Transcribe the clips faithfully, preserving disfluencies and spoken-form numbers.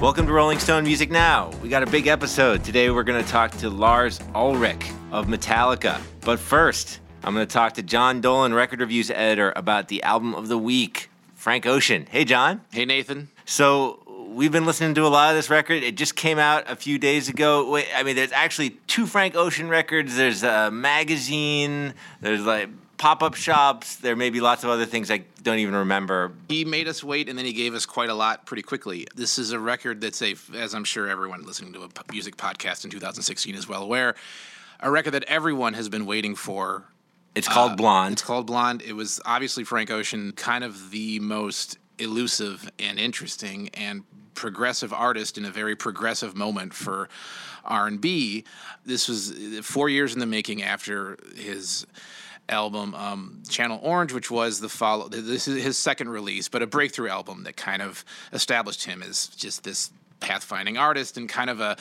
Welcome to Rolling Stone Music Now. We got a big episode. Today we're going to talk to Lars Ulrich of Metallica. But first, I'm going to talk to John Dolan, Record Reviews editor, about the album of the week, Frank Ocean. Hey, John. Hey, Nathan. So we've been listening to a lot of this record. It just came out a few days ago. Wait, I mean, there's actually two Frank Ocean records. There's a magazine. There's like pop-up shops. There may be lots of other things I don't even remember. He made us wait, and then he gave us quite a lot pretty quickly. This is a record that's a, as I'm sure everyone listening to a music podcast in two thousand sixteen is well aware, a record that everyone has been waiting for. It's called uh, Blonde. It's called Blonde. It was obviously Frank Ocean, kind of the most elusive and interesting and progressive artist in a very progressive moment for R and B. This was four years in the making after his album um, Channel Orange, which was the follow. This is his second release, but a breakthrough album that kind of established him as just this pathfinding artist and kind of a,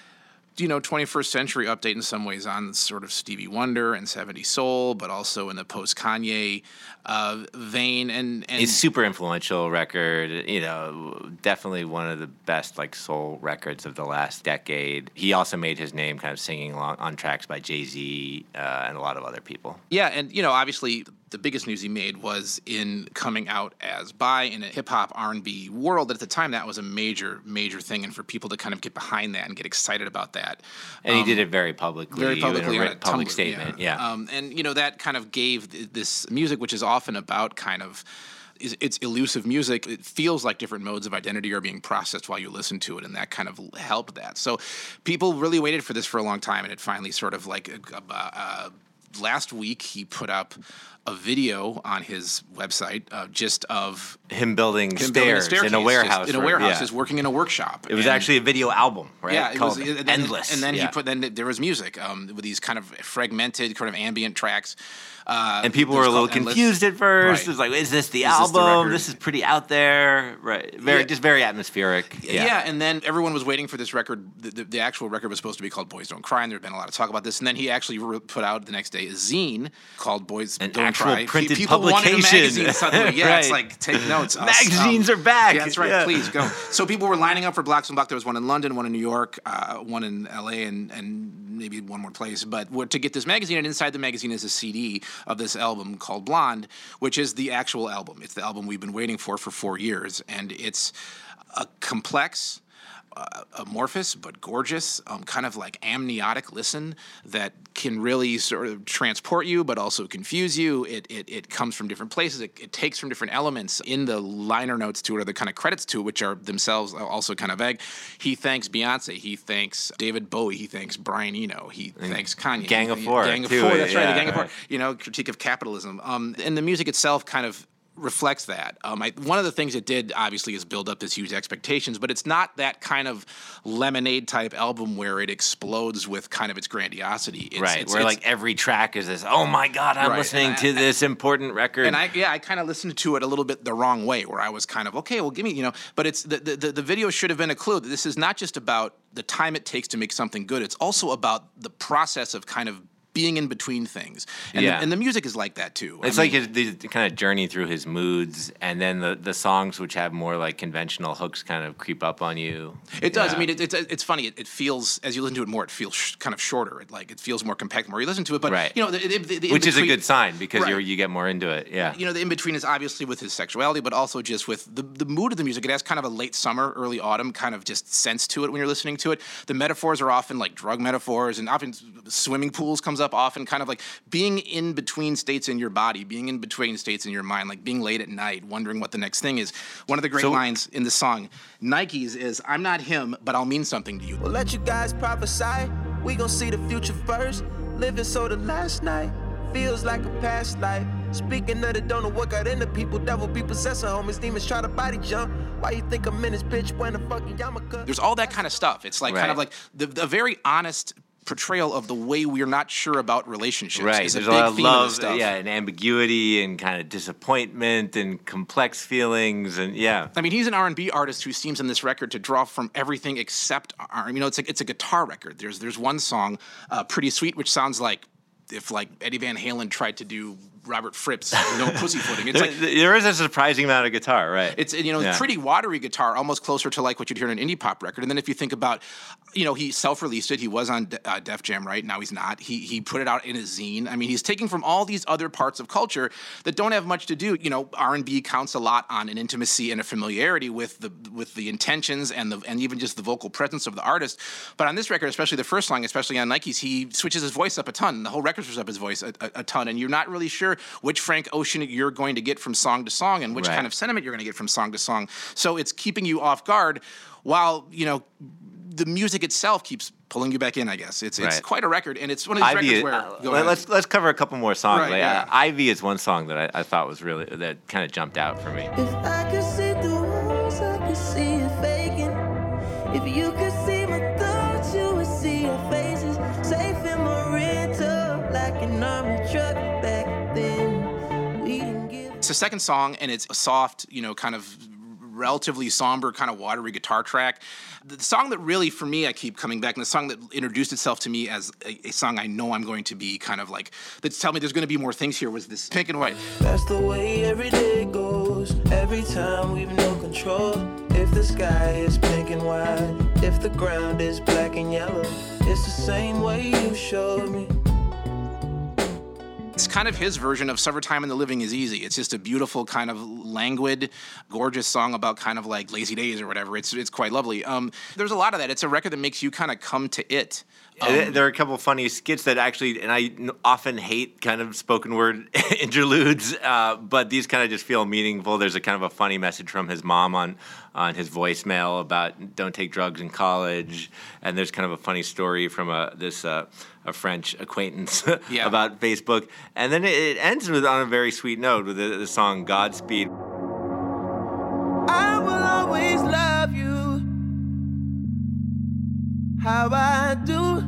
you know, twenty-first century update in some ways on sort of Stevie Wonder and seventies soul, but also in the post-Kanye uh, vein. And, and it's super influential record, you know, definitely one of the best like soul records of the last decade. He also made his name kind of singing along on tracks by Jay-Z uh, and a lot of other people. Yeah, and, you know, obviously the biggest news he made was in coming out as bi in a hip-hop R and B world. At the time, that was a major, major thing, and for people to kind of get behind that and get excited about that. And um, he did it very publicly, very publicly in a on a public Tumblr, statement, yeah. yeah. Um, and, you know, that kind of gave this music, which is often about kind of, it's elusive music. It feels like different modes of identity are being processed while you listen to it, and that kind of helped that. So people really waited for this for a long time, and it finally sort of like uh, uh, last week he put up a video on his website uh, just of him building him stairs building a in a warehouse. in a warehouse, yeah. just working in a workshop. It was and, actually a video album, right? Yeah, it Called was and then, Endless. And then yeah. he put then there was music um, with these kind of fragmented, kind of ambient tracks. Uh, and people were a little confused at first. Right. It was like, is this the Is this the album? record? This, is pretty out there. Right. Very, Yeah. just very atmospheric. Yeah. Yeah. and then everyone was waiting for this record. The, the, the actual record was supposed to be called Boys Don't Cry, and there had been a lot of talk about this. And then he actually re- put out the next day a zine called Boys An Don't actual Cry. printed People publication. wanted a magazine suddenly. Yeah, it's Right. like, take notes. us. Magazines Um, are back. Yeah, that's right. Yeah. Please go. So people were lining up for Blocks and Block. There was one in London, one in New York, uh, one in L A, and, and maybe one more place. But to get this magazine, and inside the magazine is a C D of this album called Blonde, which is the actual album. It's the album we've been waiting for for four years. And it's a complex, uh, amorphous, but gorgeous, um, kind of like amniotic listen that can really sort of transport you, but also confuse you. It it, it comes from different places. It, it takes from different elements in the liner notes to it, or the kind of credits to it, which are themselves also kind of vague. He thanks Beyonce. He thanks David Bowie. He thanks Brian Eno. He And thanks Kanye. Gang of He- Four, Gang of too, Four. That's right. yeah, The Gang of Four. right. You know, critique of capitalism. Um, and the music itself kind of reflects that. Um, I, one of the things it did, obviously, is build up this huge expectations, but it's not that kind of Lemonade-type album where it explodes with kind of its grandiosity. It's, Right. it's, where it's, like every track is this, oh my God, I'm Right, listening and I- to this important record. And I, yeah, I kind of listened to it a little bit the wrong way, where I was kind of, okay, well, give me, you know, but it's the, the, the video should have been a clue that this is not just about the time it takes to make something good. It's also about the process of kind of being in between things. And, Yeah. the, and the music is like that, too. It's I like mean, his, the kind of journey through his moods, and then the, the songs which have more like conventional hooks kind of creep up on you. It does. Yeah. I mean, it, it's it's funny. It, it feels, as you listen to it more, it feels sh- kind of shorter. It like it feels more compact the more you listen to it. But Right. you know, the, the, the, the which is a in-between- good sign because Right. you you get more into it. Yeah. You know, the in between is obviously with his sexuality, but also just with the the mood of the music. It has kind of a late summer, early autumn kind of just sense to it when you're listening to it. The metaphors are often like drug metaphors, and often swimming pools comes up often, kind of like being in between states in your body, being in between states in your mind, like being late at night, wondering what the next thing is. One of the great So- lines in the song, Nikes, is, "I'm not him, but I'll mean something to you." We'll let you guys prophesy. We gon' see the future first. Living so the last night feels like a past life. Speaking of the don't know what got into people, devil be possessing homies, demons try to body jump. Why you think I'm in this bitch when the fucking yarmulke? There's all that kind of stuff. It's like kind Right. of like the, the very honest portrayal of the way we're not sure about relationships. Right. Is There's a a big lot of theme of love, this stuff. yeah, and ambiguity and kind of disappointment and complex feelings and yeah. I mean, he's an R and B artist who seems in this record to draw from everything except R. You know, it's like it's a guitar record. There's there's one song, uh, "Pretty Sweet," which sounds like if like Eddie Van Halen tried to do Robert Fripp's No Pussyfooting. It's there, like there is a surprising amount of guitar, right? It's you know Yeah. pretty watery guitar, almost closer to like what you'd hear in an indie pop record. And then if you think about, you know, he self-released it. He was on uh, Def Jam, right? Now he's not. He he put it out in a zine. I mean, he's taking from all these other parts of culture that don't have much to do. You know, R and B counts a lot on an intimacy and a familiarity with the with the intentions and the and even just the vocal presence of the artist. But on this record, especially the first song, especially on Nikes, he switches his voice up a ton. The whole record switches up his voice a, a, a ton, and you're not really sure which Frank Ocean you're going to get from song to song and which Right. kind of sentiment you're going to get from song to song. So it's keeping you off guard while, you know, the music itself keeps pulling you back in, I guess. It's it's Right. quite a record, and it's one of these Ivy, records where... uh, go let- ahead. let's let's cover a couple more songs. Right, Like, yeah. uh, Ivy is one song that I, I thought was really that kind of jumped out for me. If I could see through walls, I could see it faking. If you could see my thoughts, you would see your faces. Safe in my rental, like an army truck back then. We didn't give. It's the second song, and it's a soft, you know, kind of relatively somber, kind of watery guitar track. The the song that really, for me, I keep coming back, and the song that introduced itself to me as a, a song I know I'm going to be kind of like, that tell me there's going to be more things here, was this Pink and White. That's the way every day goes. Every time we've no control. If the sky is pink and white, if the ground is black and yellow, it's the same way you showed me. It's kind of his version of Summertime and the Living is Easy. It's just a beautiful, kind of languid, gorgeous song about kind of like lazy days or whatever. It's it's quite lovely. Um, there's a lot of that. It's a record that makes you kind of come to it. Um, there are a couple of funny skits that actually, and I n- often hate kind of spoken word interludes, uh, but these kind of just feel meaningful. There's a kind of a funny message from his mom on on his voicemail about don't take drugs in college, and there's kind of a funny story from a this uh, a French acquaintance Yeah. about Facebook, and then it, it ends with on a very sweet note with the, the song Godspeed. I will always love you how I do.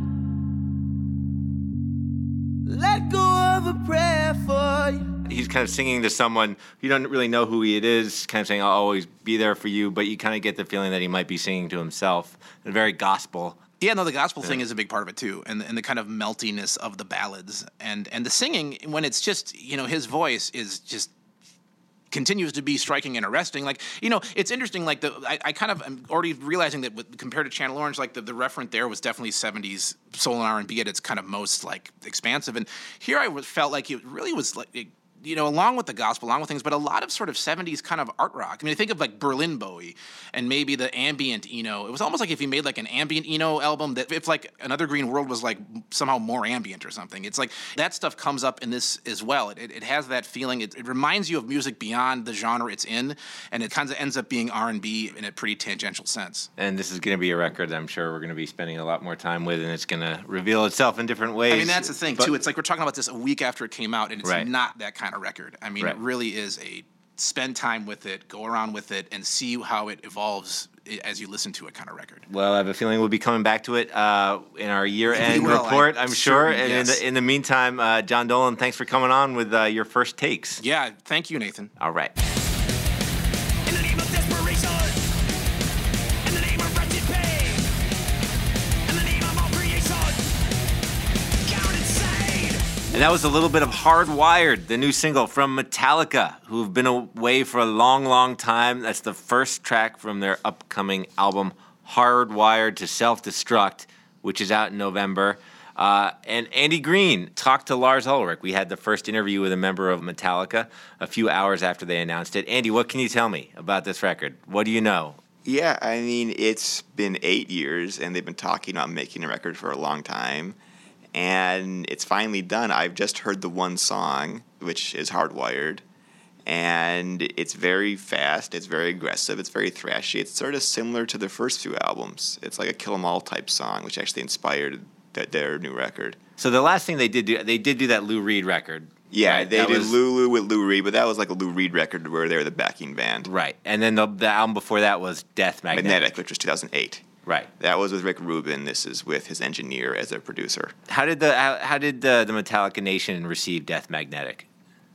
Let go of a prayer for you. He's kind of singing to someone you don't really know who he is, kind of saying, I'll always be there for you, but you kind of get the feeling that he might be singing to himself. And very gospel. Yeah, no, the gospel thing is a big part of it too, and and the kind of meltiness of the ballads, and and the singing when it's just, you know, his voice is just continues to be striking and arresting. Like, you know, it's interesting. Like the I, I kind of am already realizing that with, compared to Channel Orange, like the, the referent there was definitely seventies soul and R and B at its kind of most like expansive, and here I was, felt like it really was like. It, you know, along with the gospel, along with things, but a lot of sort of seventies kind of art rock. I mean, I think of like Berlin Bowie and maybe the ambient Eno. It was almost like if he made like an ambient Eno album, that if like Another Green World was like somehow more ambient or something. It's like that stuff comes up in this as well. It, it, it has that feeling. It, it reminds you of music beyond the genre it's in, and it kind of ends up being R and B in a pretty tangential sense. And this is going to be a record that I'm sure we're going to be spending a lot more time with, and it's going to reveal itself in different ways. I mean, that's the thing, But- too. It's like we're talking about this a week after it came out, and it's Right. not that kind of record. I mean, Right. it really is a spend time with it, go around with it, and see how it evolves i- as you listen to it kind of record. Well, I have a feeling we'll be coming back to it uh, in our year-end We will, report, I- I'm sure. certainly, And yes. in, the, in the meantime, uh, John Dolan, thanks for coming on with uh, your first takes. Yeah, thank you, Nathan. All right. In the name of desperation, in the name of wretched pain, in the name of all creation, count insane. And that was a little bit of Hardwired, the new single from Metallica, who've been away for a long, long time. That's the first track from their upcoming album, Hardwired to Self-Destruct, which is out in November. Uh, and Andy Green talked to Lars Ulrich. We had the first interview with a member of Metallica a few hours after they announced it. Andy, what can you tell me about this record? What do you know? Yeah, I mean, it's been eight years, and they've been talking about making a record for a long time, and it's finally done. I've just heard the one song, which is Hardwired, and it's very fast, it's very aggressive, it's very thrashy. It's sort of similar to their first few albums. It's like a Kill 'Em All type song, which actually inspired th- their new record. So the last thing they did do, they did do that Lou Reed record. Yeah, right? they That did was- Lulu with Lou Reed, but that was like a Lou Reed record where they were the backing band. Right. And then the, the album before that was Death Magnetic. Magnetic, which was two thousand eight. Right. That was with Rick Rubin. This is with his engineer as a producer. How did the how, how did the, the Metallica Nation receive Death Magnetic?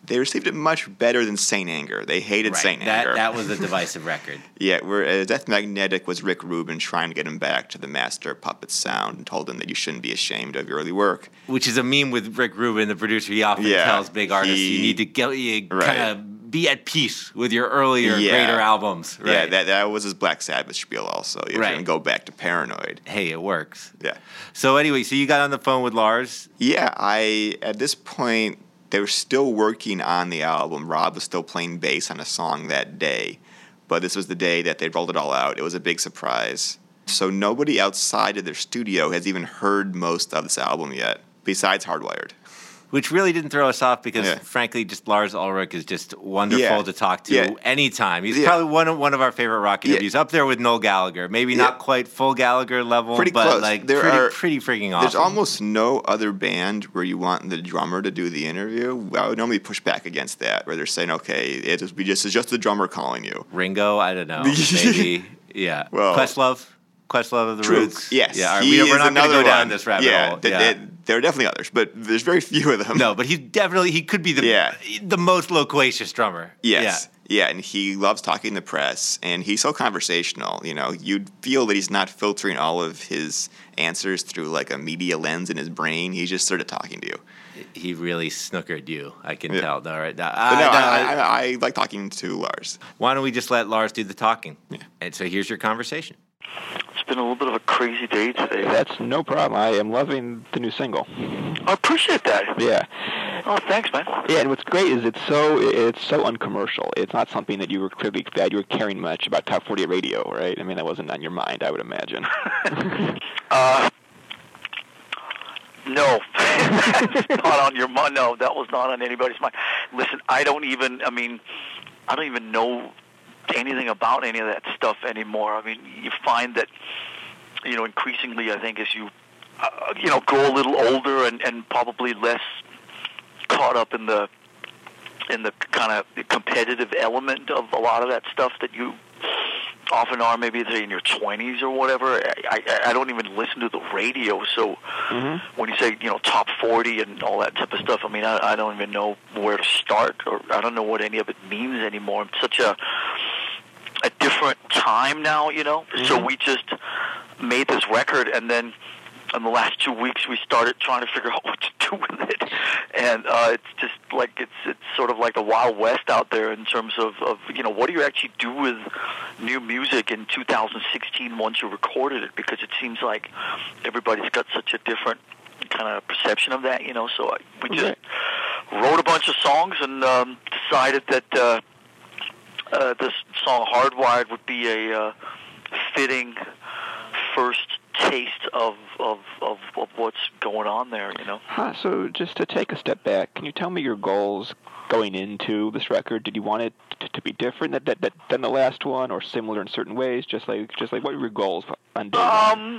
they received it much better than Saint Anger. They hated Right. Saint That, Anger. that was a divisive record. Yeah, where uh, Death Magnetic was Rick Rubin trying to get him back to the master of puppets sound and told him that you shouldn't be ashamed of your early work. Which is a meme with Rick Rubin, the producer. He often Yeah, tells big artists, he- you need to get, you Right. kind of be at peace with your earlier, Yeah. greater albums. Right? Yeah, that, that was his Black Sabbath spiel also. You're Right. going to go back to Paranoid. Hey, it works. Yeah. So anyway, so you got on the phone with Lars. Yeah, I at this point they were still working on the album. Rob was still playing bass on a song that day, but this was the day that they rolled it all out. It was a big surprise. So nobody outside of their studio has even heard most of this album yet, besides Hardwired. Which really didn't throw us off because, Yeah. frankly, just Lars Ulrich is just wonderful Yeah. to talk to Yeah. anytime. He's Yeah. probably one of one of our favorite rock Yeah. interviews, up there with Noel Gallagher. Maybe Yeah. not quite full Gallagher level, Pretty but close. like There pretty, are- pretty freaking awesome. There's almost no other band where you want the drummer to do the interview. I would normally push back against that, where they're saying, "Okay, it is we just it's just the drummer calling you." Ringo, I don't know, maybe, yeah. Well, Questlove, Questlove of the True. Roots, Yes. yeah. He we, is we're not going to another go down one. this rabbit yeah, hole. th- yeah. th- there are definitely others, but there's very few of them. No, but he's definitely he could be the Yeah. the most loquacious drummer. Yes. Yeah, and he loves talking to the press, and he's so conversational. You know, you'd feel that he's not filtering all of his answers through like a media lens in his brain. He's just sort of talking to you. Yeah, he really snookered you. I can Yeah. tell. All right, now, But I- no, no, I, I- I, I like talking to Lars. why don't we just let Lars do the talking? Yeah. And so here's your conversation. It's been a little bit of a crazy day today. That's no problem. I am loving the new single. I appreciate that. Yeah. Oh, thanks, man. Yeah, and what's great is it's so it's so uncommercial. It's not something that you were clearly that you were caring much about top forty radio, right? I mean, that wasn't on your mind, I would imagine. Uh, no, not on your mind. No, that was not on anybody's mind. Listen, I don't even. I mean, I don't even know anything about any of that stuff anymore. I mean, you find that, you know, increasingly, I think, as you, uh, you know, grow a little older and, and probably less caught up in the in the kind of competitive element of a lot of that stuff that you often are, maybe say in your twenties or whatever. I, I, I don't even listen to the radio, so Mm-hmm. when you say, you know, top forty and all that type of stuff, I mean, I, I don't even know where to start, or I don't know what any of it means anymore. It's such a a different time now, you know. Mm-hmm. So we just made this record, and then in the last two weeks we started trying to figure out what to do with it, and uh, it's just like it's it's sort of like the Wild West out there in terms of, of you know, what do you actually do with new music in two thousand sixteen once you recorded it, because it seems like everybody's got such a different kind of perception of that, you know. So I, we just wrote a bunch of songs and um, decided that uh, uh, this song Hardwired would be a uh, fitting first taste of, of, of, of what's going on there, you know. Huh, so just to take a step back, can you tell me your goals going into this record? Did you want it to, to be different that, that, that, than the last one, or similar in certain ways? Just like just like what were your goals on day one? Um,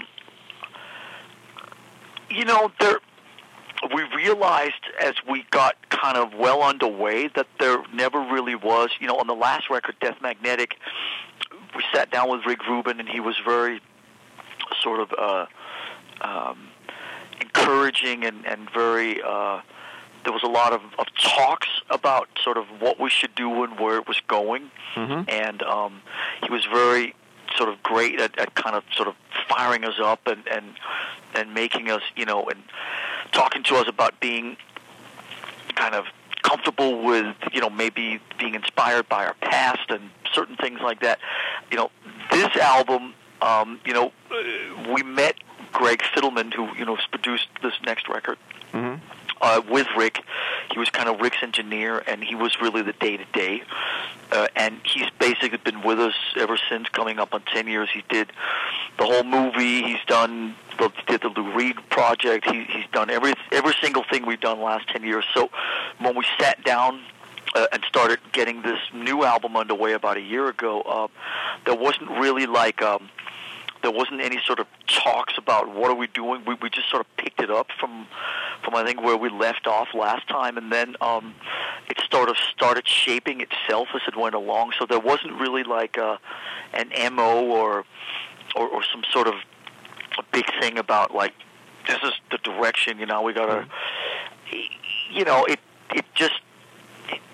you know, there. We realized as we got kind of well underway that there never really was, you know, on the last record, Death Magnetic, we sat down with Rick Rubin, and he was very sort of uh, um, encouraging and, and very, uh, there was a lot of, of talks about sort of what we should do and where it was going. Mm-hmm. And um, he was very sort of great at, at kind of sort of firing us up and, and, and making us, you know, and talking to us about being kind of comfortable with, you know, maybe being inspired by our past and certain things like that. You know, this album, um, you know, uh, we met Greg Fiddleman, who, you know, has produced this next record, Mm-hmm. uh, with Rick. He was kind of Rick's engineer, and he was really the day-to-day. Uh, and he's basically been with us ever since, coming up on ten years. He did the whole movie. He's done the, did the Lou Reed project. He, he's done every every single thing we've done the last ten years. So when we sat down uh, and started getting this new album underway about a year ago, uh, there wasn't really like... Um, there wasn't any sort of talks about what are we doing. We we just sort of picked it up from from I think where we left off last time, and then um, it sort of started shaping itself as it went along. So there wasn't really like a, an M O or, or or some sort of a big thing about like this is the direction. You know, we gotta. You know, it it just. It,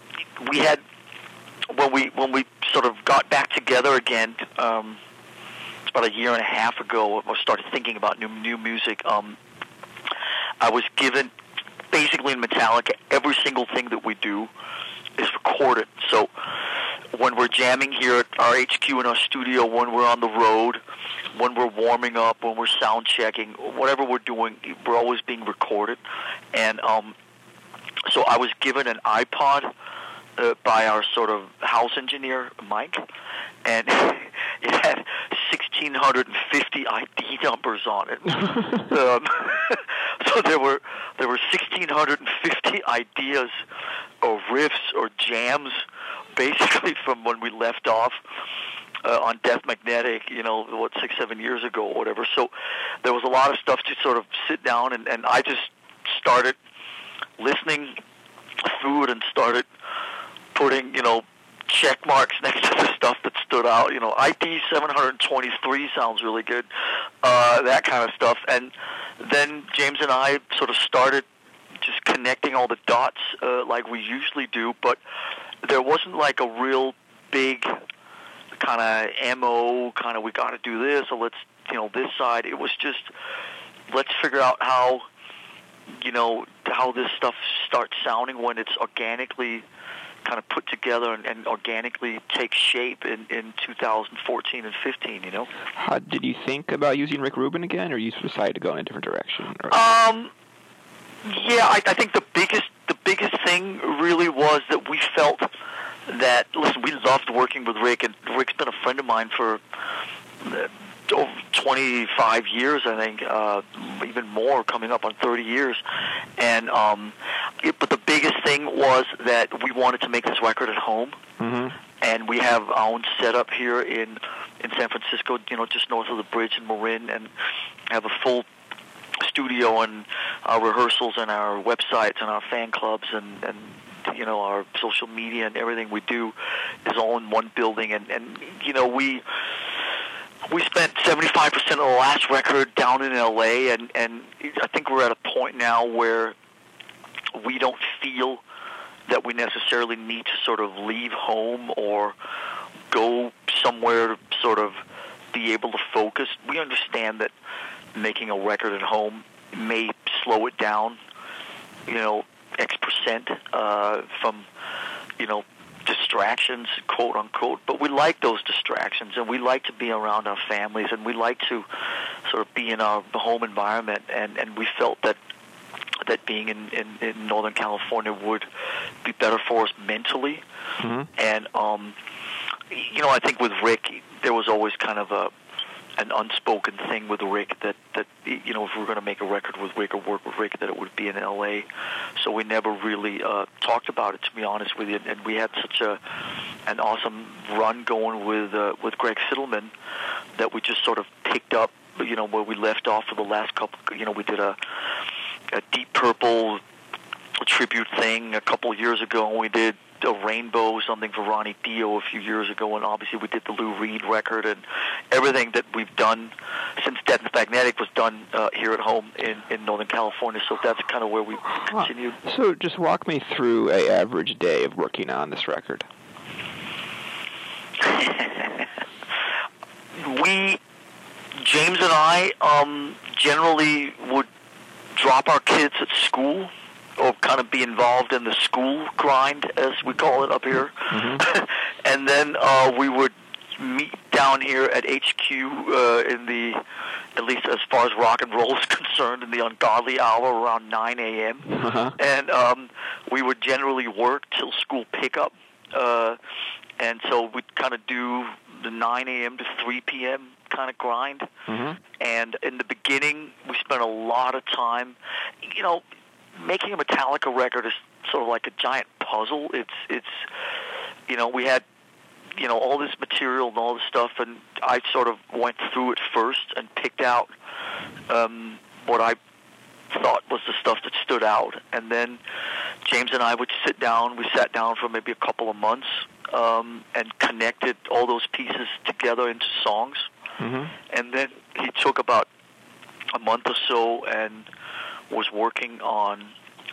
we had when we when we sort of got back together again. Um, about a year and a half ago, I started thinking about new new music. Um, I was given, basically in Metallica, every single thing that we do is recorded. So when we're jamming here at our H Q in our studio, when we're on the road, when we're warming up, when we're sound checking, whatever we're doing, we're always being recorded. And um, so I was given an iPod uh, by our sort of house engineer, Mike, and it had one thousand six hundred fifty I D numbers on it. um, so there were there were one thousand six hundred fifty ideas or riffs or jams, basically from when we left off uh, on Death Magnetic, you know, what, six, seven years ago or whatever. So there was a lot of stuff to sort of sit down, and, and I just started listening through it and started putting, you know, check marks next to the stuff that stood out. You know, I D seven twenty-three sounds really good, uh, that kind of stuff. And then James and I sort of started just connecting all the dots uh, like we usually do, but there wasn't like a real big kind of M O, kind of we got to do this, or let's, you know, this side. It was just, let's figure out how, you know, how this stuff starts sounding when it's organically kind of put together and, and organically take shape in, in two thousand fourteen and fifteen, you know? How, did you think about using Rick Rubin again, or you decided to go in a different direction? Or? Um, yeah, I, I think the biggest the biggest thing really was that we felt that, listen, we loved working with Rick, and Rick's been a friend of mine for uh, over twenty-five years, I think, uh, even more, coming up on thirty years. And um, it, but the biggest thing was that we wanted to make this record at home. Mm-hmm. And we have our own setup here in, in San Francisco, you know, just north of the bridge in Marin, and have a full studio and our rehearsals and our websites and our fan clubs and, and you know, our social media and everything we do is all in one building. And, and you know, we we spent seventy-five percent of the last record down in L A, and, and I think we're at a point now where we don't feel that we necessarily need to sort of leave home or go somewhere to sort of be able to focus. We understand that making a record at home may slow it down, you know, X percent uh, from, you know, distractions, quote unquote. But we like those distractions, and we like to be around our families, and we like to sort of be in our home environment. And, and we felt that that being in, in, in Northern California would be better for us mentally. Mm-hmm. And, um, you know, I think with Rick, there was always kind of a an unspoken thing with Rick that, that you know, if we were going to make a record with Rick or work with Rick, that it would be in L A. So we never really uh, talked about it, to be honest with you. And we had such a an awesome run going with uh, with Greg Fidelman that we just sort of picked up, you know, where we left off for the last couple. You know, we did a, a Deep Purple tribute thing a couple years ago, and we did a Rainbow, something for Ronnie Dio a few years ago, and obviously we did the Lou Reed record, and everything that we've done since Death Magnetic was done uh, here at home in, in Northern California. So that's kind of where we continued. So just walk me through a average day of working on this record. we, James and I, um, generally would drop our kids at school, or kind of be involved in the school grind, as we call it up here. Mm-hmm. And then uh, we would meet down here at H Q uh, in the, at least as far as rock and roll is concerned, in the ungodly hour around nine a.m. Uh-huh. And um, we would generally work till school pickup. Uh, and so we'd kind of do the nine a.m. to three p.m. kind of grind. Mm-hmm. And in the beginning, we spent a lot of time, you know, making a Metallica record is sort of like a giant puzzle. It's, it's, you know, we had, you know, all this material and all this stuff, and I sort of went through it first and picked out um, what I thought was the stuff that stood out. And then James and I would sit down. We sat down for maybe a couple of months um, and connected all those pieces together into songs. Mm-hmm. And then he took about a month or so and was working on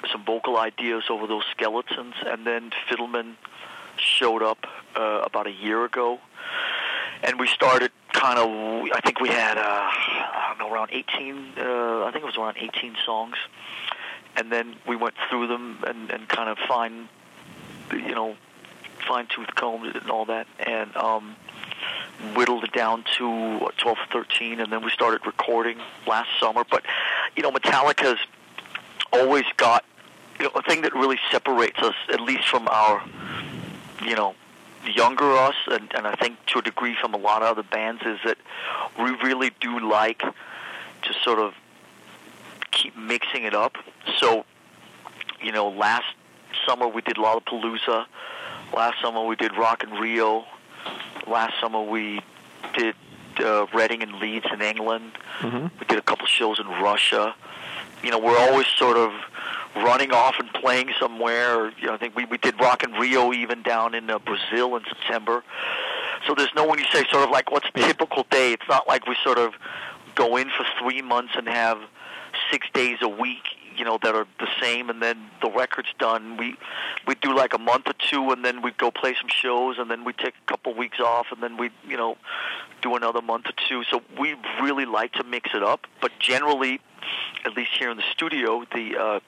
some vocal ideas over those skeletons, and then Fiddleman showed up uh, about a year ago, and we started kind of, I think we had, uh, I don't know, around eighteen, uh, I think it was around eighteen songs, and then we went through them and, and kind of fine, you know, fine-tooth combed it and all that, and um, whittled it down to what, twelve, thirteen, and then we started recording last summer. But, you know, Metallica's always got, you know, a thing that really separates us, at least from our, you know, younger us, and, and I think to a degree from a lot of other bands, is that we really do like to sort of keep mixing it up. So, you know, last summer we did Lollapalooza. Last summer we did Rock in Rio. Last summer we did uh, Reading and Leeds in England. Mm-hmm. We did a couple shows in Russia. You know, we're always sort of running off and playing somewhere. You know, I think we, we did Rock in Rio even down in uh, Brazil in September. So there's no, when you say sort of like what's a typical day, it's not like we sort of go in for three months and have six days a week, you know, that are the same, and then the record's done. We we do like a month or two, and then we go play some shows, and then we take a couple weeks off, and then we, you know, do another month or two. So we really like to mix it up, but generally, at least here in the studio, the uh,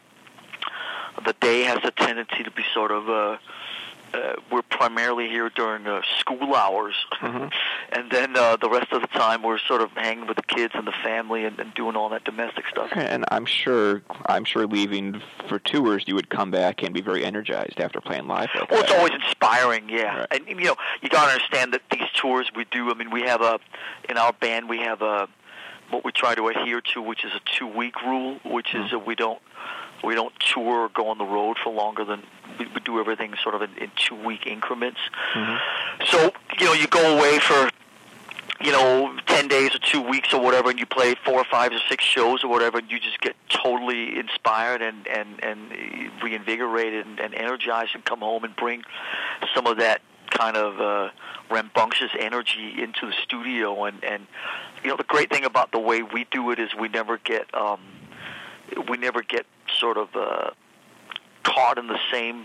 the day has a tendency to be sort of, uh, uh, we're primarily here during uh, school hours, Mm-hmm. and then uh, the rest of the time we're sort of hanging with the kids and the family and, and doing all that domestic stuff. And I'm sure, I'm sure leaving for tours, you would come back and be very energized after playing live like Well, that. it's always inspiring, yeah. Right. And, you know, you got to understand that these tours we do, I mean, we have a, in our band, we have a, what we try to adhere to, which is a two-week rule, which is that we don't, we don't tour or go on the road for longer than, we, we do everything sort of in, in two-week increments. Mm-hmm. So, you know, you go away for, you know, ten days or two weeks or whatever, and you play four or five or six shows or whatever, and you just get totally inspired and, and, and reinvigorated and, and energized, and come home and bring some of that kind of uh, rambunctious energy into the studio. And, and, you know, the great thing about the way we do it is we never get, um, we never get sort of uh, caught in the same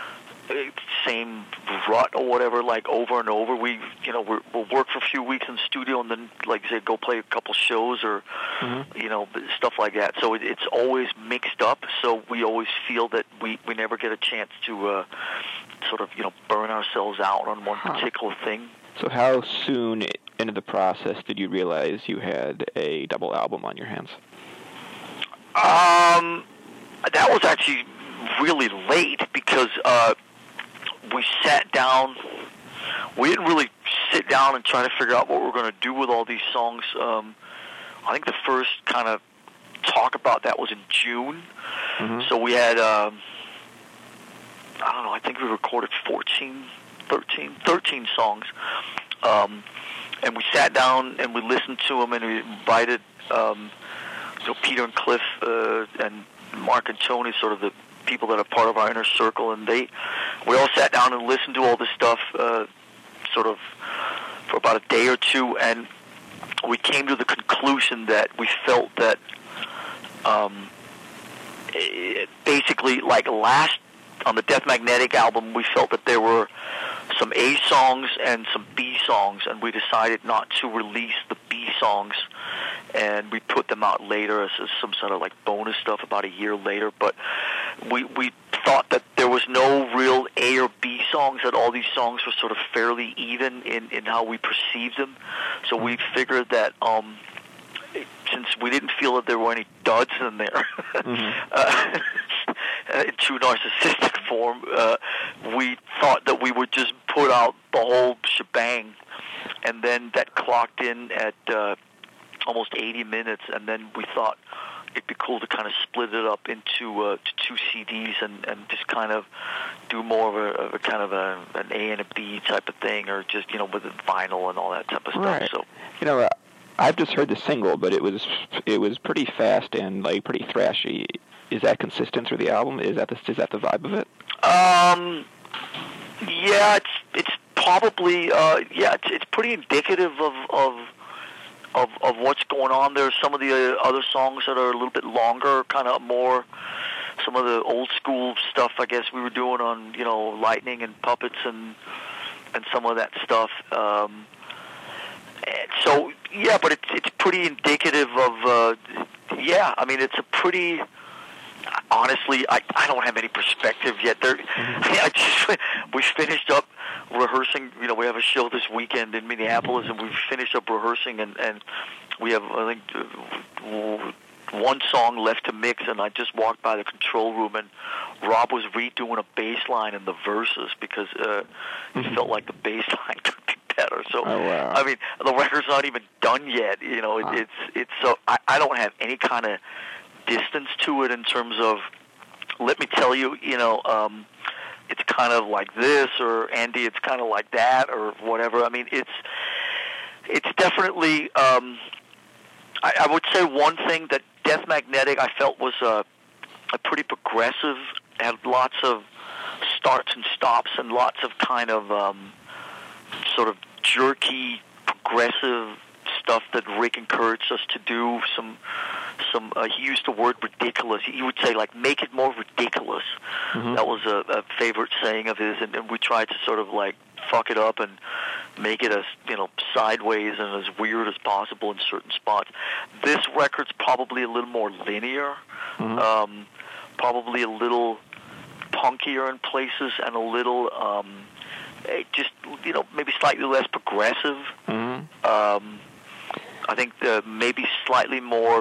same rut or whatever, like over and over. We, you know, we're, we'll work for a few weeks in the studio and then, like I said, go play a couple shows or, Mm-hmm. you know, stuff like that. So it, it's always mixed up. So we always feel that we, we never get a chance to uh, sort of, you know, burn ourselves out on one Huh. particular thing. So how soon into the process did you realize you had a double album on your hands? Um, that was actually really late because uh, we sat down. We didn't really sit down and try to figure out what we're going to do with all these songs. Um, I think the first kind of talk about that was in June. Mm-hmm. So we had, um, I don't know, I think we recorded fourteen, thirteen, thirteen songs. Um, and we sat down and we listened to them, and we invited um, you know, Peter and Cliff uh, and Mark and Tony, sort of the people that are part of our inner circle, and they, we all sat down and listened to all this stuff uh, sort of for about a day or two, and we came to the conclusion that we felt that um, it, basically, like last, on the Death Magnetic album, we felt that there were some A songs and some B songs, and we decided not to release the B songs, and we put them out later as, as some sort of like bonus stuff about a year later. But we we thought that there was no real A or B songs, that all these songs were sort of fairly even in, in how we perceived them. So we figured that um, since we didn't feel that there were any duds in there, Mm-hmm. uh, in true narcissistic form, uh, we thought that we would just put out the whole shebang, and then that clocked in at uh, almost eighty minutes, and then we thought it'd be cool to kind of split it up into uh, to two C Ds and, and just kind of do more of a, of a kind of a, an A and a B type of thing, or just, you know, with the vinyl and all that type of stuff. Right. So, You know, uh, I've just heard the single, but it was it was pretty fast and like pretty thrashy. Is that consistent through the album? Is that the is that the vibe of it? Um, yeah, it's it's probably uh, yeah, it's it's pretty indicative of of of of what's going on. There's some of the uh, other songs that are a little bit longer, kind of more some of the old school stuff, I guess we were doing on, you know, Lightning and Puppets and and some of that stuff. Um, and so, yeah, but it's it's pretty indicative of, uh, yeah, I mean, it's a pretty, honestly, I, I don't have any perspective yet. There, I just, we finished up rehearsing, you know, we have a show this weekend in Minneapolis, and we've finished up rehearsing, and, and we have, I think, uh, one song left to mix, and I just walked by the control room, and Rob was redoing a bass line in the verses because uh, he felt like the bass line could be better. So, oh, wow. I mean, the record's not even done yet. You know, it, Huh. it's it's so I, I don't have any kind of distance to it in terms of, let me tell you, you know, um, it's kind of like this, or Andy, it's kind of like that, or whatever. I mean, it's it's definitely. Um, I, I would say one thing that Death Magnetic I felt was a, a pretty progressive, had lots of starts and stops and lots of kind of um, sort of jerky, progressive stuff that Rick encouraged us to do. Some, some. Uh, he used the word ridiculous. He would say, like, make it more ridiculous. Mm-hmm. That was a, a favorite saying of his, and, and we tried to sort of like fuck it up and make it as, you know, sideways and as weird as possible in certain spots. This record's probably a little more linear, Mm-hmm. um, probably a little punkier in places, and a little um, eh, just, you know, maybe slightly less progressive. Mm-hmm. Um, I think uh, maybe slightly more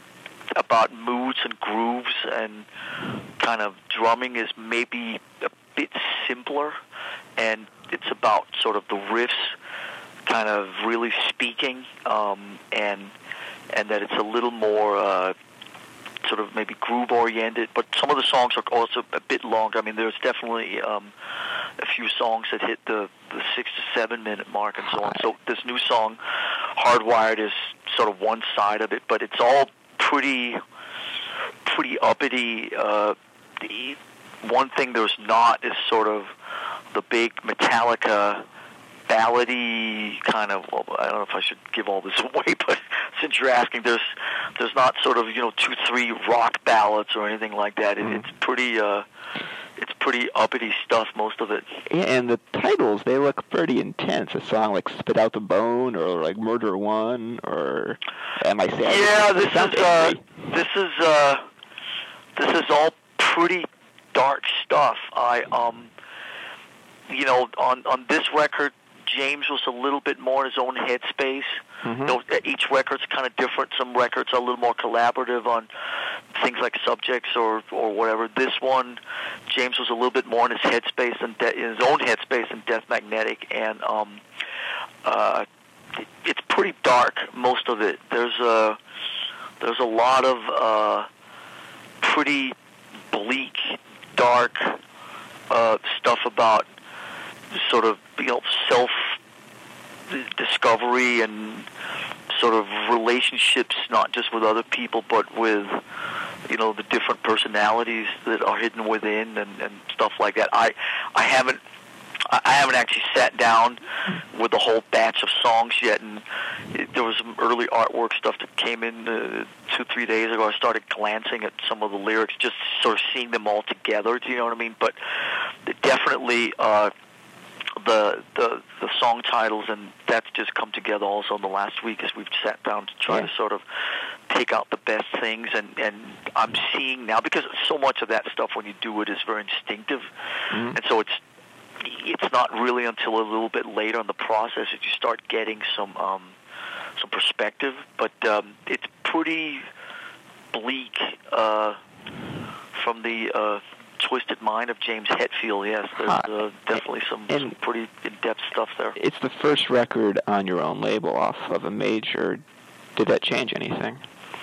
about moods and grooves, and kind of drumming is maybe a bit simpler, and it's about sort of the riffs kind of really speaking, um, and and that it's a little more uh, sort of maybe groove oriented, but some of the songs are also a bit longer. I mean, there's definitely um, a few songs that hit the, the six to seven minute mark and so on. So this new song, Hardwired, is sort of one side of it, but it's all pretty pretty uppity. Uh, the one thing there's not is sort of the big Metallica ballady kind of, well, I don't know if I should give all this away, but since you're asking, there's there's not sort of, you know, two, three rock ballads or anything like that. It, it's pretty uh, it's pretty uppity stuff, most of it. Yeah, and the titles, they look pretty intense. A song like Spit Out the Bone, or like Murder One, or Am I Sad? Yeah, this sounds is uh, angry. this is uh, this is all pretty dark stuff. I um, you know, on on this record, James was a little bit more in his own headspace. Mm-hmm. You know, each record's kind of different. Some records are a little more collaborative on things like subjects or or whatever. This one, James was a little bit more in his headspace and de- in his own headspace than Death Magnetic, and um, uh, it, it's pretty dark, most of it. There's a there's a lot of uh, pretty bleak, dark uh, stuff about sort of, you know, self discovery and sort of relationships, not just with other people, but with, you know, the different personalities that are hidden within, and, and stuff like that. I I haven't I haven't actually sat down with the whole batch of songs yet, and it, there was some early artwork stuff that came in uh, two, three days ago. I started glancing at some of the lyrics, just sort of seeing them all together. Do you know what I mean? But definitely. Uh, The, the the song titles, and that's just come together also in the last week as we've sat down to try yeah. to sort of take out the best things, and, and I'm seeing now, because so much of that stuff when you do it is very instinctive, Mm-hmm. and so it's it's not really until a little bit later in the process that you start getting some um, some perspective, but um, it's pretty bleak uh, from the uh, Twisted Mind of James Hetfield. Yes, there's uh, definitely some, some pretty in-depth stuff there. It's the first record on your own label off of a major. Did that change anything?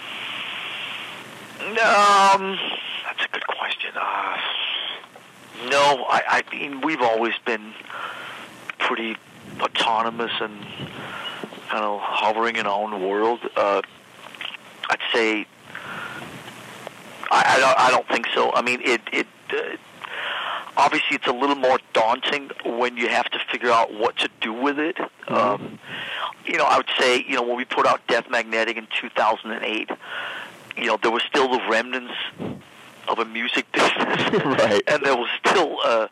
Um, that's a good question. Uh, no, I, I mean, we've always been pretty autonomous and kind of hovering in our own world. Uh, I'd say I, I don't. I don't think so. I mean, it. It uh, obviously it's a little more daunting when you have to figure out what to do with it. Mm-hmm. Um, you know, I would say, you know, when we put out Death Magnetic in two thousand eight, you know, there were still the remnants of a music business, Right. and there was still uh,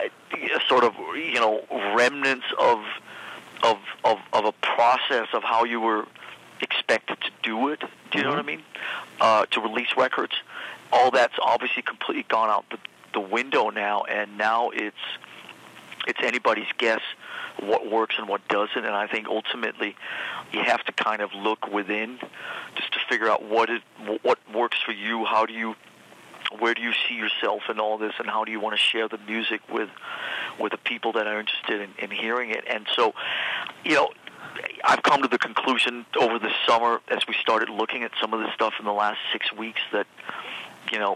a sort of you know remnants of of of of a process of how you were expected to do it. Do you know what I mean? Uh, to release records, all that's obviously completely gone out the, the window now, and now it's it's anybody's guess what works and what doesn't. And I think ultimately you have to kind of look within just to figure out what it what works for you. How do you where do you see yourself in all this, and how do you want to share the music with with the people that are interested in, in hearing it? And so, you know, I've come to the conclusion over the summer as we started looking at some of this stuff in the last six weeks that, you know,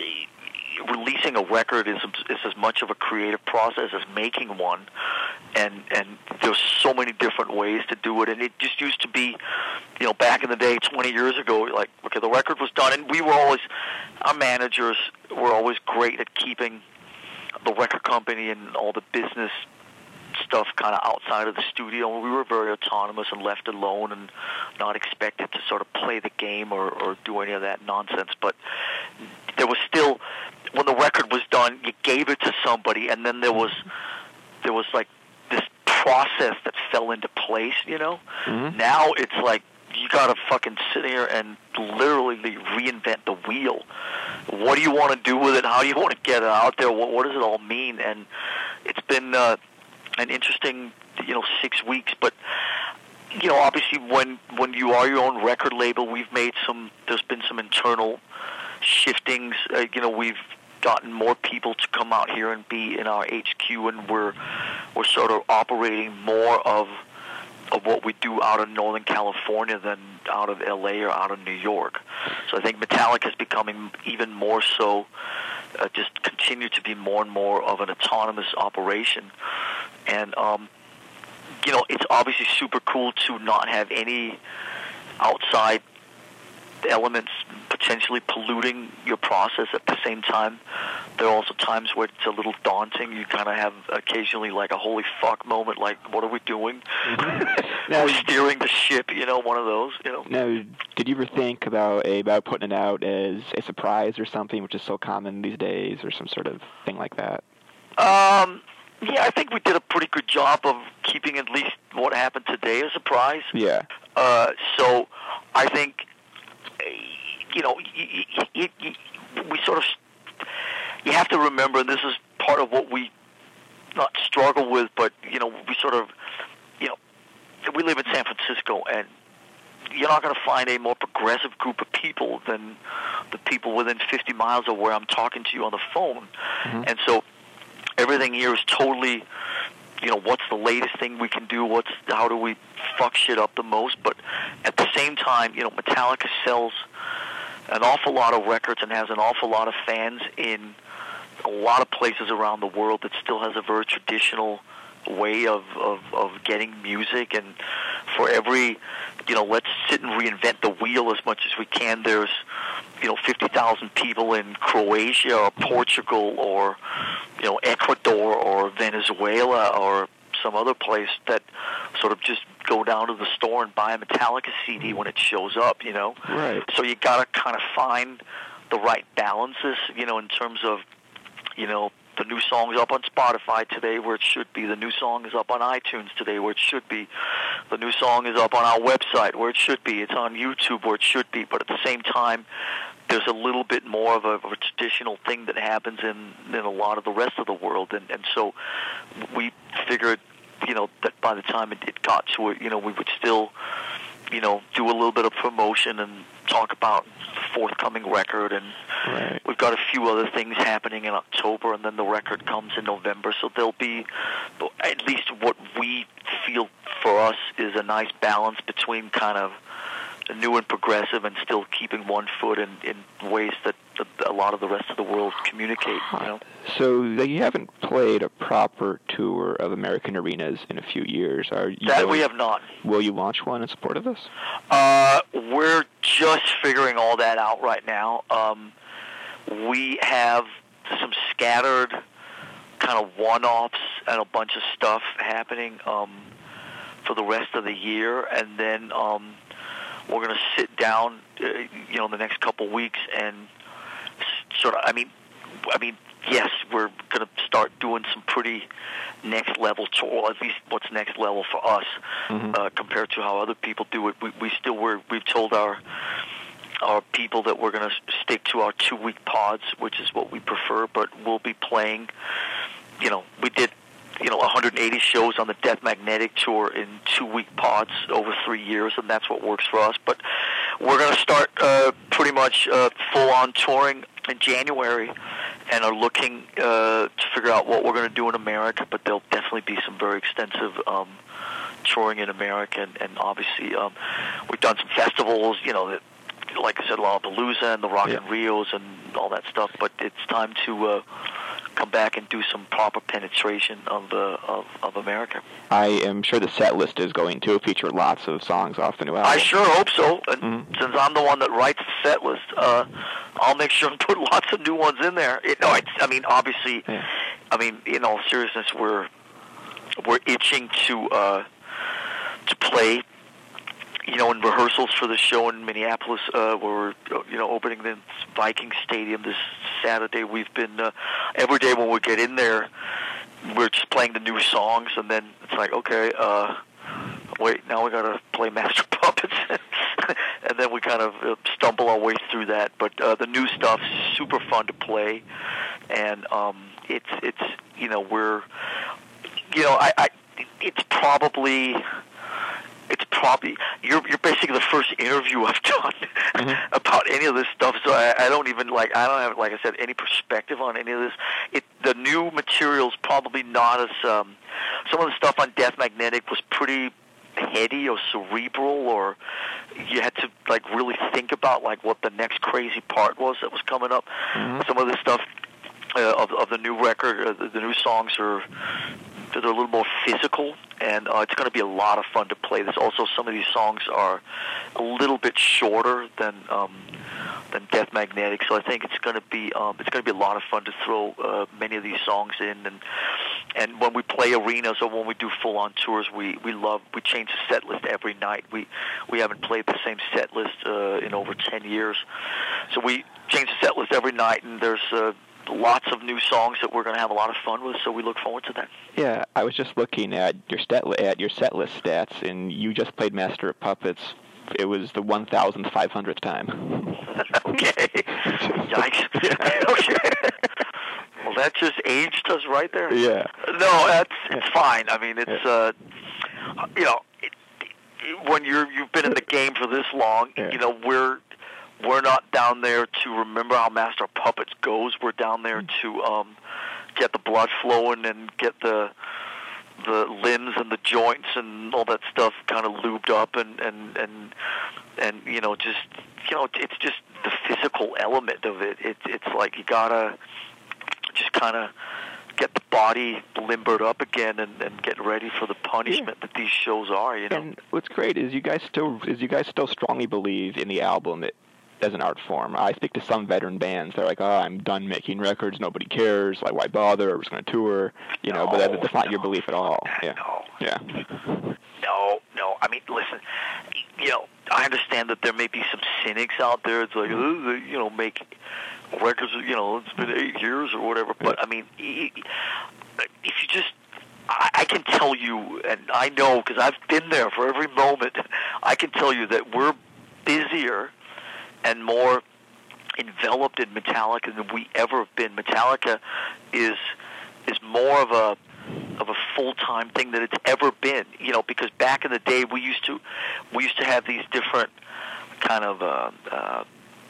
releasing a record is is as much of a creative process as making one, and and there's so many different ways to do it. And it just used to be, you know, back in the day, twenty years ago, like, okay, the record was done, and we were always, our managers were always great at keeping the record company and all the business stuff kind of outside of the studio. We were very autonomous and left alone and not expected to sort of play the game or, or do any of that nonsense. But there was still, when the record was done, you gave it to somebody, and then there was there was like this process that fell into place, you know? Mm-hmm. Now it's like you got to fucking sit here and literally reinvent the wheel. What do you want to do with it? How do you want to get it out there? What, what does it all mean? And it's been uh, an interesting, you know, six weeks. But, you know, obviously when, when you are your own record label, we've made some, there's been some internal shiftings. Uh, you know, we've gotten more people to come out here and be in our H Q, and we're we're sort of operating more of of what we do out of Northern California than out of L A or out of New York. So I think Metallica is becoming even more so, uh, just continue to be more and more of an autonomous operation. And, um, you know, it's obviously super cool to not have any outside elements potentially polluting your process. At the same time, there are also times where it's a little daunting. You kind of have occasionally like a holy fuck moment, like, what are we doing? Mm-hmm. We're steering the ship, you know, one of those, you know. Now, did you ever think about a, about putting it out as a surprise or something, which is so common these days, or some sort of thing like that? Um, yeah, I think we did a pretty good job of keeping at least what happened today a surprise. Yeah. Uh, so I think, you know, you, you, you, we sort of, you have to remember, and this is part of what we not struggle with, but, you know, we sort of, you know, we live in San Francisco, and you're not going to find a more progressive group of people than the people within fifty miles of where I'm talking to you on the phone. Mm-hmm. And so everything here is totally, you know, what's the latest thing we can do? What's how do we fuck shit up the most? But at the same time, you know, Metallica sells an awful lot of records and has an awful lot of fans in a lot of places around the world that still has a very traditional way of, of, of getting music. And for every, you know, let's sit and reinvent the wheel as much as we can, there's, you know, fifty thousand people in Croatia or Portugal or, you know, Ecuador or Venezuela or some other place that sort of just go down to the store and buy a Metallica C D when it shows up, you know? Right. So you got to kind of find the right balances, you know, in terms of, you know, the new song is up on Spotify today where it should be. The new song is up on iTunes today where it should be. The new song is up on our website where it should be. It's on YouTube where it should be. But at the same time, there's a little bit more of a, of a traditional thing that happens in, in a lot of the rest of the world. And, and so we figured, you know, that by the time it, it got to it, you know, we would still, you know, do a little bit of promotion and talk about the forthcoming record. And right. We've got a few other things happening in October, and then the record comes in November. So there'll be at least what we feel for us is a nice balance between kind of new and progressive and still keeping one foot in, in ways that the, a lot of the rest of the world communicate, you know? So you haven't played a proper tour of American arenas in a few years. Are you That going, we have not. Will you launch one in support of this? Uh, we're just figuring all that out right now. Um, we have some scattered kind of one-offs and a bunch of stuff happening um, for the rest of the year, and then um, we're going to sit down, uh, you know, in the next couple weeks and sort of, I mean, I mean, yes, we're going to start doing some pretty next level tour, or at least what's next level for us Mm-hmm. uh, compared to how other people do it. We, we still we're, we've told our our people that we're going to stick to our two week pods, which is what we prefer. But we'll be playing. You know, we did you know one hundred eighty shows on the Death Magnetic tour in two week pods over three years, and that's what works for us. But we're going to start uh, pretty much uh, full on touring in January, and are looking uh, to figure out what we're going to do in America. But there'll definitely be some very extensive um, touring in America, and, and obviously um, we've done some festivals, you know, that, like I said, Lollapalooza and the Rock Yeah. and Rios and all that stuff. But it's time to uh, come back and do some proper penetration of the of, of America. I am sure the set list is going to feature lots of songs off the new album. I sure hope so. And Mhm. since I'm the one that writes the set list, uh, I'll make sure and put lots of new ones in there. It, no, it's, I mean, obviously, Yeah. I mean, in all seriousness, we're we're itching to uh, to play. You know, in rehearsals for the show in Minneapolis, uh, where we're you know opening the Viking Stadium this Saturday. We've been uh, every day when we get in there, we're just playing the new songs, and then it's like, okay, uh, wait, now we got to play Master Puppets, and then we kind of uh, stumble our way through that. But uh, the new stuff's super fun to play, and um, it's it's you know we're you know I, I it's probably. It's probably you're you're basically the first interview I've done Mm-hmm. about any of this stuff. So I, I don't even like I don't have like I said any perspective on any of this. It the new material's probably not as um, some of the stuff on Death Magnetic was pretty heady or cerebral, or you had to like really think about like what the next crazy part was that was coming up. Mhm. Some of the stuff uh, of of the new record, uh, the, the new songs are. They're a little more physical, and uh, it's going to be a lot of fun to play. There's also some of these songs are a little bit shorter than um, than Death Magnetic, so I think it's going to be um, it's going to be a lot of fun to throw uh, many of these songs in. And and when we play arenas or when we do full on tours, we, we love we change the set list every night. We we haven't played the same set list uh, in over ten years, so we change the set list every night, and there's uh, lots of new songs that we're going to have a lot of fun with, so we look forward to that. Yeah, I was just looking at your stat at your set list stats, and you just played Master of Puppets. It was the one thousand five hundredth time. Okay. Yikes. Okay. Well, that just aged us right there. Yeah. No, that's it's fine. I mean, it's uh, you know, it, it, when you're you've been in the game for this long, Yeah. you know, we're we're not down there to remember how Master of Puppets goes. We're down there to um, get the blood flowing and get the the limbs and the joints and all that stuff kind of lubed up, and and and and you know, just you know, it's just the physical element of it. It it's like you gotta just kind of get the body limbered up again and, and get ready for the punishment that these shows are. You know. And what's great is you guys still is you guys still strongly believe in the album it, as an art form. I speak to some veteran bands. They're like, "Oh, I'm done making records. Nobody cares. Like, why bother? We're just going to tour." You know, No, but that, that's not no. your belief at all. Yeah. No. Yeah. No, no. I mean, listen, you know, I understand that there may be some cynics out there. It's like, oh, they, you know, make records, you know, it's been eight years or whatever. But, I mean, if you just, I, I can tell you, and I know because I've been there for every moment, I can tell you that we're busier and more enveloped in Metallica than we ever have been. Metallica is is more of a of a full-time thing that it's ever been, you know, because back in the day we used to we used to have these different kind of uh, uh,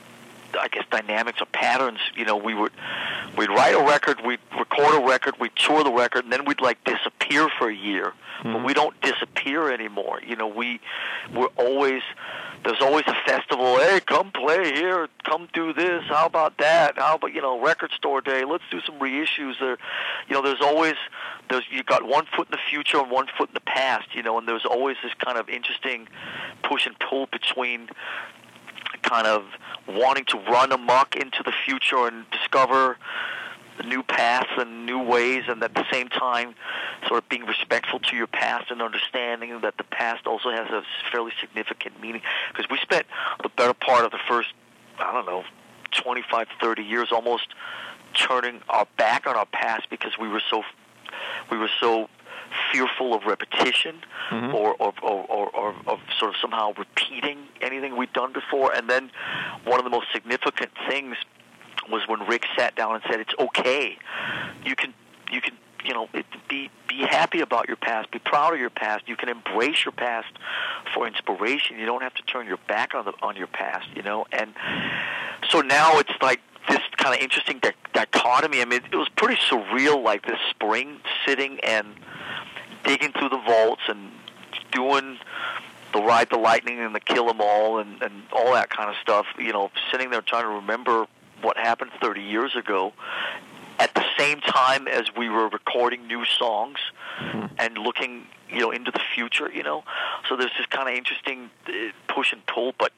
I guess dynamics or patterns. You know, we would we'd write a record, we'd record a record, we'd tour the record, and then we'd like disappear for a year. Mm-hmm. But we don't disappear anymore. You know, we we're always there's always a festival. Hey, come play here. Come do this. How about that? How about, you know, record store day? Let's do some reissues. There, you know, there's always there's you got one foot in the future and one foot in the past. You know, and there's always this kind of interesting push and pull between kind of wanting to run amok into the future and discover new paths and new ways, and at the same time sort of being respectful to your past and understanding that the past also has a fairly significant meaning. Because we spent the better part of the first, I don't know, twenty-five, thirty years, almost turning our back on our past because we were so we were so fearful of repetition mm-hmm. or, or, or, or, or of sort of somehow repeating anything we'd done before. And then one of the most significant things was when Rick sat down and said, "It's okay. You can you can you know it, be be happy about your past. Be proud of your past. You can embrace your past for inspiration. You don't have to turn your back on the on your past. You know." And so now it's like this kind of interesting di- dichotomy. I mean, it was pretty surreal, like this spring, sitting and digging through the vaults and doing the Ride the Lightning and the Kill 'Em All and, and all that kind of stuff. You know, sitting there trying to remember what happened thirty years ago, at the same time as we were recording new songs mm-hmm. and looking, you know, into the future. You know, so there's this kind of interesting uh, push and pull. But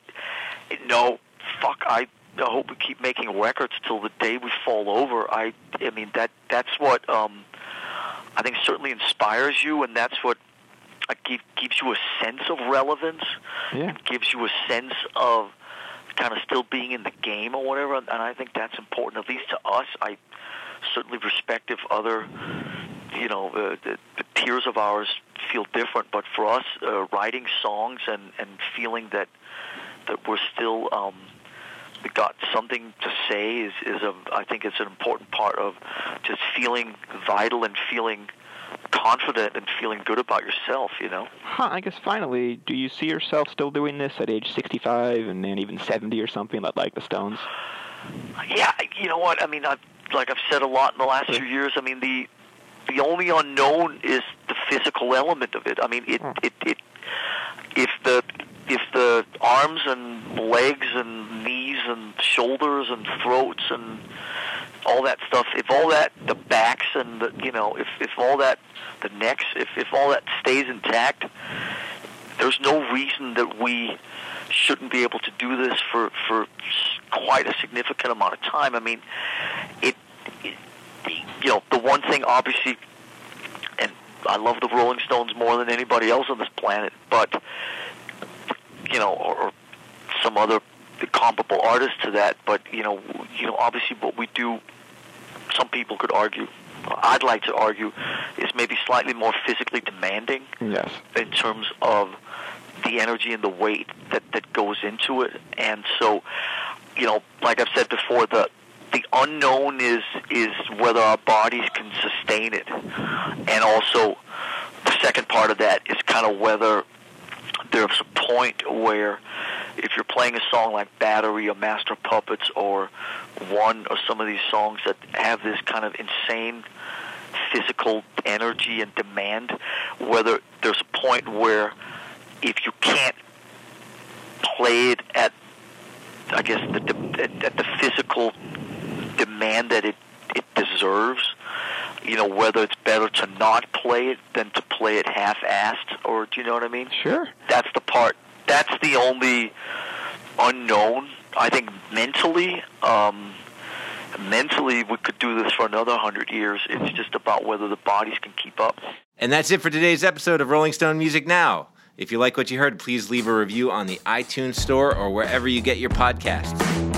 no, fuck, I. I hope we keep making records till the day we fall over. I, I mean that that's what um, I think certainly inspires you, and that's what uh, give, gives you a sense of relevance. Yeah. It gives you a sense of kind of still being in the game or whatever. And I think that's important, at least to us. I certainly respect if other, you know, uh, the, the peers of ours feel different. But for us, uh, writing songs and, and feeling that that we're still um, we got something to say is, is a, I think it's an important part of just feeling vital and feeling confident and feeling good about yourself, you know? Huh, I guess finally, do you see yourself still doing this at age sixty-five and then even seventy or something, like the Stones? Yeah, you know what? I mean, I've, like I've said a lot in the last few years, I mean, the the only unknown is the physical element of it. I mean, it, it, it if the if the arms and legs and knees and shoulders and throats and all that stuff, if all that, the backs and the, you know, if, if all that, the necks, if, if all that stays intact, there's no reason that we shouldn't be able to do this for, for quite a significant amount of time. I mean, it, it you know, the one thing obviously, and I love the Rolling Stones more than anybody else on this planet, but you know, or, or some other comparable artist to that, but you know, you know, obviously, what we do, some people could argue, I'd like to argue, is maybe slightly more physically demanding. Yes. In terms of the energy and the weight that, that goes into it, and so, you know, like I've said before, the the unknown is is whether our bodies can sustain it, and also the second part of that is kind of whether there's a point where if you're playing a song like Battery or Master of Puppets or One or some of these songs that have this kind of insane physical energy and demand, whether there's a point where if you can't play it at, I guess, the at, at the physical demand that it, it deserves, you know, whether it's better to not play it than to play it half-assed, or do you know what I mean? Sure. That's the part, that's the only unknown. I think mentally, um, mentally we could do this for another hundred years. It's just about whether the bodies can keep up. And that's it for today's episode of Rolling Stone Music Now. If you like what you heard, please leave a review on the iTunes Store or wherever you get your podcasts.